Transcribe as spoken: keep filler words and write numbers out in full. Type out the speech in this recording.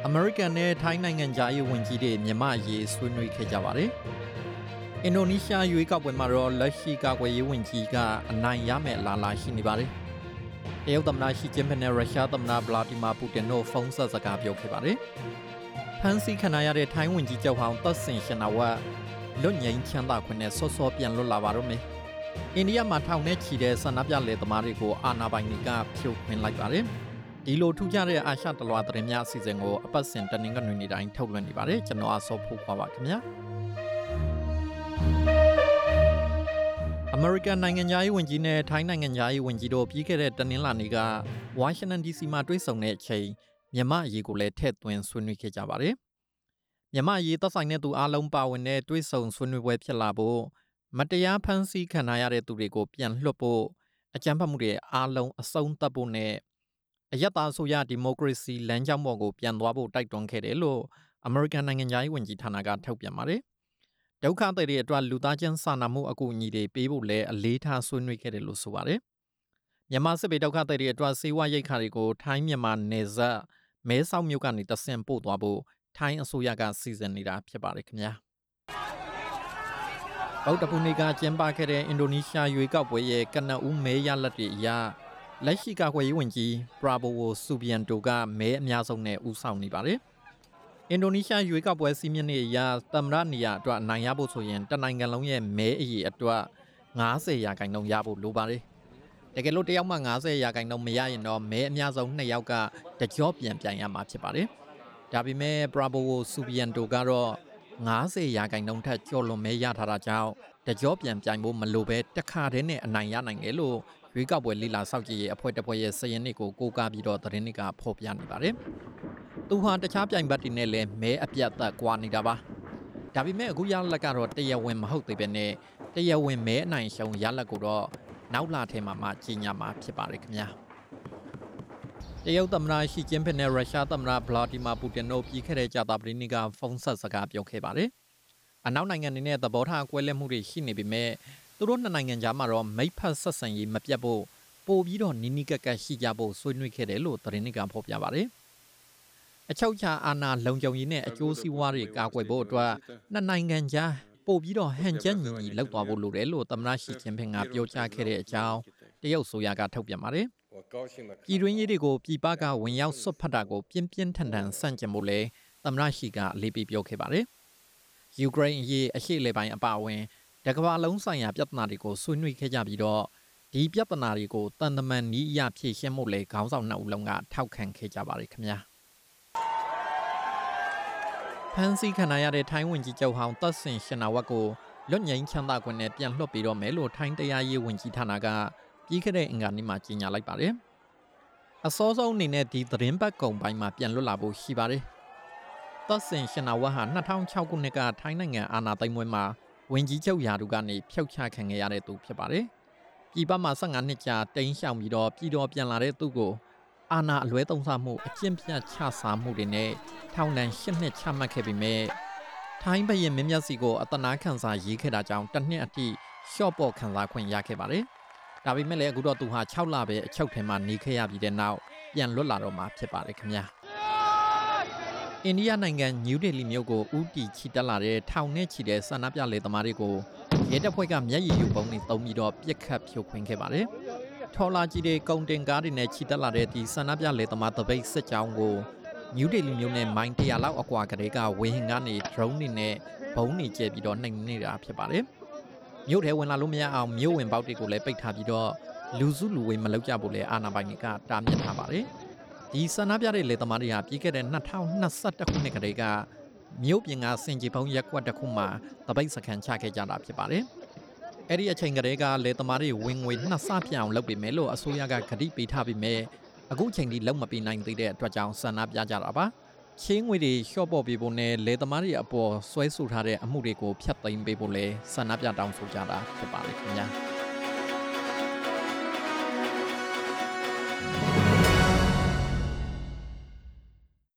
အမေရိကန်နဲ့ထိုင်းနိုင်ငံကြားရေးဝန်ကြီးတွေမြန်မာရေးဆွေးနွေးခဲ့ကြပါတယ်။အင်ဒိုနီးရှားရွေးကောက်ပွဲမှာတော့လက်ရှိကာကွယ်ရေးဝန်ကြီးကအနိုင်ရမယ့်အလားအလာရှိနေပါတယ်။တရုတ်သမ္မတရှီကျင်းပင်နဲ့ရုရှားသမ္မတဗလာဒီမာပူတင်တို့ဖုန်းဆက်စကားပြောခဲ့ပါတယ်။ဖန်စီခံရတဲ့ထိုင်းဝန်ကြီးချုပ်ဟောင်းသက်ဆင်ရှင်နာဝတ်လွတ်ငြိမ်းချမ်းသာခွင့်နဲ့စောစောပြန်လွတ်လာပါတော့မယ်။အိန္ဒိယမှာထောင်နဲ့ချီတဲ့ဆန္ဒပြလယ်သမားတွေကိုအာဏာပိုင်တွေကဖြိုခွင်းလိုက်ပါတယ်။ဒီလိုထူးခြားတဲ့အာရှတလွှာသတင်းများအစီအစဉ်ကိုအပတ်စဉ်တနင်္ဂနွေနေ့တိုင်းထုတ်လွှင့်နေပါတယ်ကျွန်တော်အစောဖို့ခွာပါခင်ဗျာအမေရိကန်နိုင်ငံသားရေးဝန်ကြီးနဲ့ထိုင်းနိုင်ငံသားရေးဝန်ကြီးတို့ပြီးခဲ့တဲ့တနင်္လာနေ့ကဝါရှင်တန် ဒီ စီ မှာတွေ့ဆုံတဲ့အချိန်မြန်မာအရေးကိုလည်းထည့်သွင်းဆွေးနွေးခဲ့ကြပါတယ်မြန်မာအရေးသက်ဆိုင်တဲ့သူအားလုံးပါဝင်တဲ့တွေ့ဆုံဆွေးနွေးပွဲဖြစ်လာဖို့မတရားဖန်ဆီးခံရတဲ့သူတွေကိုပြန်လွှတ်ဖို့အကြမ်းဖက်မှုတွေအားလုံးအဆုံးသတ်ဖို့နဲ့အယက်သားဆိုရဒီမိုကရေစီလမ်းကြောင်းပေါ်ကိုပြန်သွားဖို့တိုက်တွန်းခဲ့တယ်လို့အမေရိကန်နိုင်ငံသားရေးဝန်ကြီးဌာနကထုတ်ပြန်ပါတယ်။ဒုက္ခသည်တွေအတွက်လူသားချင်းစာနာမှုအကူအညီတွေပေးဖို့လည်းအလေးထားဆွေးနွေးခဲ့တယ်လို့ဆိုပါတယ်။မြန်မာစစ်ပေဒုက္ခသည်တွေအတွက်စေဝါရိတ်ခါတွေကိုထိုင်းမြန်မာနယ်စပ်မဲဆောက်မြို့ကနေတဆင့်ပို့သွားဖို့ထိုင်းအစိုးရကစီစဉ်နေတာဖြစ်ပါတယ်ခင်ဗျာ။ဗုဒ္ဓဘုနေ့ကကျင်းပခဲ့တဲ့အင်ဒိုနီးရှားရွေးကောက်ပွဲရဲ့ကနဦးမဲရလဒ်တွေအရလက်ရှိကာကွယ်ရေးဝန်ကြီးပရာဘိုဝိုဆူဘီယန်တိုကမဲအများဆုံးနဲ့ဦးဆောင်နေပါတယ်။အင်ဒိုနီးရှားရွေးကောက်ပွဲစီးမြင်နေရာသမ္မတနေရာအတွက်အနိုင်ရဖို့ဆိုရင်တနိုင်ငံလုံးရဲ့မဲအရေအတွက်၅၀ရာခိုင်နှုန်းရဖို့လိုပါတယ်။တကယ်လို့တယောက်မှ၅၀ရာခိုင်နှုန်းမရရင်တော့မဲအများဆုံးနှစ်ယောက်ကတကြောပြန်ပြန်ရမှာဖြစ်ပါတယ်။ဒါပေမဲ့ပရာဘိုဝိုဆူဘီယန်တိုကတော့၅၀ရာခိုင်နှုန်းထက်ကျော်လွန်မဲရထားတာကြောင့်တကြောပြန်ပြိုင်ဖို့မလိုပဲတစ်ခါတည်းနဲ့အနိုင်ရနိုင်တယ်လို့ရွေးကောက်ပွဲလိလာစောက်ကြည့်ရဲ့အဖွဲ့တစ်ဖွဲ့ရဲ့စာရင်းတွေကိုကိုးကားပြီးတော့သတင်းတွေကဖော်ပြနေပါတယ်။သူဟာတခြားပြိုင်ဘက်တွေနဲ့လည်းမဲအပြတ်သက်ကွာနေတာပါ။ဒါပေမဲ့အခုရလဒ်ကတော့တရားဝင်မဟုတ်သေးပဲနဲ့တရားဝင်မဲအနိုင်ရှုံးရလဒ်ကိုတော့နောက်လာထဲမှာမှကြီးညာမှာဖြစ်ပါတယ်ခင်ဗျာ။တရုတ်သမ္မတရှီကျင်းပင်နဲ့ရုရှားသမ္မတဗလာဒီမာပူတင်တို့ပြီးခဲ့တဲ့ကြာသပတေးနေ့ကဖုန်းဆက်စကားပြောခဲ့ပါတယ်။အနောက်နိုင်ငံတွေနဲ့သဘောထားကွဲလွဲမှုတွေရှိနေပေမဲ့သူတို့နှစ်နိုင်ငံကြားမှာတော့မိတ်ဖက်ဆက်ဆံရေးမပြတ်ဖို့ပို့ပြီးတော့နီးနီးကပ်ကပ်ရှိကြဖို့ဆွေးနွေးခဲ့တယ်လို့သတင်းတွေကဖော်ပြပါတယ်။အချုပ်ချာအာဏာလုံခြုံရေးနဲ့အကျိုးစီးပွားတွေကာကွယ်ဖို့အတွက်နှစ်နိုင်ငံကြားပို့ပြီးတော့ဟန်ချက်ညီညီလုပ်သွားဖို့လိုတယ်လို့သမ္မတရှီကျင်းပင်ကပြောကြားခဲ့တဲ့အကြောင်းတရုတ်ဆိုရကထုတ်ပြန်ပါတယ်။ပြည်တွင်းရေးတွေကိုပြည်ပကဝင်ရောက်ဆွတ်ဖက်တာကိုပြင်းပြင်းထန်ထန်ဆန့်ကျင်ဖို့လဲသမ္မတရှီကအလေးပေးပြောခဲ့ပါတယ်။ယူကရိန်းအရေးအရှေ့လေပိုင်းအပါအဝင်တကမ္ဘာလုံးဆိုင်ရာပြဿနာတွေကိုဆွေးနွေးခဲ့ကြပြီးတော့ဒီပြဿနာတွေကိုတန်တမန်နည်းအရဖြေရှင်းဖို့လေခေါင်းဆောင်နှစ်ဦးလုံးကထောက်ခံခဲ့ကြပါတယ်ခင်ဗျာဖန်စီခံရတဲ့ထိုင်းဝန်ကြီးချုပ်ဟောင်းသက်ဆင်ရှင်နာဝတ်ကိုလွတ်ငြိမ်းချမ်းသာခွင့်နဲ့ပြန်လွှတ်ပေးတော့မယ်လို့ထိုင်းတရားရေးဝန်ကြီးဌာနကပြီးခဲ့တဲ့အင်္ဂါနေ့မှာကြေညာလိုက်ပါတယ်အစောဆုံးအနေနဲ့ဒီသတင်းပတ်ကုန်ပိုင်းမှာပြန်လွတ်လာဖို့ရှိပါတယ်သက်ဆင်ရှင်နာဝတ်ဟာ၂၀၀၆ခုနှစ်ကထိုင်းနိုင်ငံအာဏာသိမ်းပွဲမှာဝန်ကြီးချုပ်ယာဒူကနေဖျောက်ချခံခဲ့ရတဲ့သူဖြစ်ပါတယ်။ပြည်ပမှာ၁၅နှစ်ကြာတိမ်းရှောင်ပြီးတော့ပြည်တော်ပြန်လာတဲ့သူကိုအာဏာအလွဲသုံးစားမှုအကျင့်ပြတ်ချစားမှုတွေနဲ့ထောင်ဒဏ်၈နှစ်ချမှတ်ခဲ့ပြီးမြဲထိုင်းဘရင်မင်းမြတ်စီကိုအသနာခံစာရေးခဲ့တာကြောင့်တစ်နှစ်အထိရှော့ပေါ့ခံစားခွင့်ရခဲ့ပါတယ်။ဒါပေမဲ့လည်းအခုတော့သူဟာ၆လပဲအချုပ်ထဲမှာနေခဲ့ရပြီးတဲ့နောက်ပြန်လွတ်လာတော့မှာဖြစ်ပါတယ်ခင်ဗျာ။အိန္ဒိယနိုင်ငံနယူးဒေလီမြို့ကိုဦးတည်ချီတက်လာတဲ့ထောင်နဲ့ချီတဲ့ဆန္ဒပြလေသမားတွေကိုရဲတပ်ဖွဲ့ကမျက်ရည်ယိုဗုံးတွေသုံးပြီးတော့ပြစ်ခတ်ဖြိုခွင်းခဲ့ပါတယ်။ထော်လာကြီးတွေကုန်တင်ကားတွေနဲ့ချီတက်လာတဲ့ဒီဆန္ဒပြလေသမားတပိတ်စစ်ကြောင်းကိုနယူးဒေလီမြို့နဲ့မိုင်တရာလောက်အကွာကလေးကဝေဟင်ကနေ drone တွေနဲ့ဘုံတွေကျဲပြီးတော့နှိမ်နေတာဖြစ်ပါတယ်။မြို့ထဲဝင်လာလို့မရအောင်မြို့ဝင်ပေါက်တွေကိုလည်းပိတ်ထားပြီးတော့လူစုလူဝေးမလုပ်ကြဖို့လည်းအာဏာပိုင်တွေကတားမြစ်ထားပါတယ်။ဒီဆန္ဒပြတဲ့လေသမားတွေဟာပြီးခဲ့တဲ့၂၀၂၁ခုနှစ်ကတည်းကမြို့ပြင်ကစင်ကြီးဖုံးရက်ကွက်တစ်ခုမှာတပိတ်စခန်းချခဲ့ကြတာဖြစ်ပါတယ်။အဲ့ဒီအချိန်ကတည်းကလေသမားတွေဝင်ငွေနှစ်ဆပြအောင်လုပ်ပေးမယ်လို့အစိုးရကကတိပေးထားပြီးမြဲအခုချိန်ထိလုံးမပေးနိုင်သေးတဲ့အတွက်ကြောင့်ဆန္ဒပြကြတာပါ။ချင်းငွေတွေရှော့ပေါ်ပေးဖို့နဲ့လေသမားတွေအပေါ်ဆွဲဆိုထားတဲ့အမှုတွေကိုဖျက်သိမ်းပေးဖို့လဲဆန္ဒပြတောင်းဆိုကြတာဖြစ်ပါတယ်ခင်ဗျာ။